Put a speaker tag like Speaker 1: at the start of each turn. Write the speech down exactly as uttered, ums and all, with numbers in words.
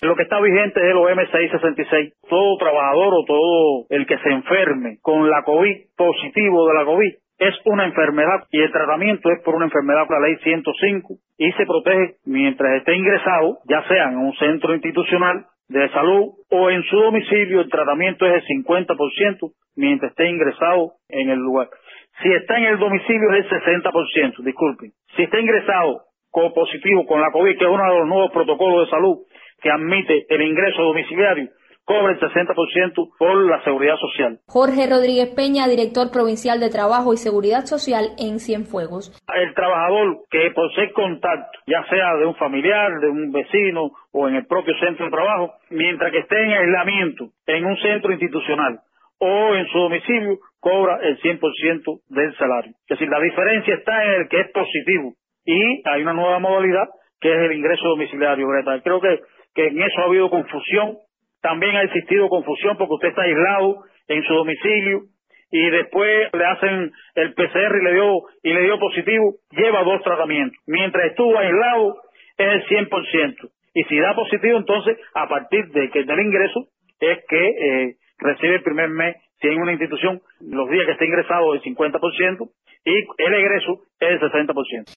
Speaker 1: Lo que está vigente es el O M seiscientos sesenta y seis. Todo trabajador o todo el que se enferme con la COVID, positivo de la COVID, es una enfermedad y el tratamiento es por una enfermedad por la ley ciento cinco y se protege mientras esté ingresado, ya sea en un centro institucional de salud o en su domicilio. El tratamiento es el cincuenta por ciento mientras esté ingresado en el lugar. Si está en el domicilio es el sesenta por ciento, disculpen. Si está ingresado con positivo con la COVID, que es uno de los nuevos protocolos de salud que admite el ingreso domiciliario, cobra el sesenta por ciento por la seguridad social.
Speaker 2: Jorge Rodríguez Peña, director provincial de Trabajo y Seguridad Social en Cienfuegos.
Speaker 1: El trabajador que por ser contacto, ya sea de un familiar, de un vecino o en el propio centro de trabajo, mientras que esté en aislamiento en un centro institucional o en su domicilio, cobra el cien por ciento del salario. Es decir, la diferencia está en el que es positivo y hay una nueva modalidad que es el ingreso domiciliario, Greta. Creo que, que en eso ha habido confusión. También ha existido confusión porque usted está aislado en su domicilio y después le hacen el P C R y le dio y le dio positivo, lleva dos tratamientos. Mientras estuvo aislado es el cien por ciento. Y si da positivo, entonces a partir de que del ingreso es que eh, recibe el primer mes, si en una institución, los días que esté ingresado el cincuenta por ciento y el egreso es el sesenta por ciento.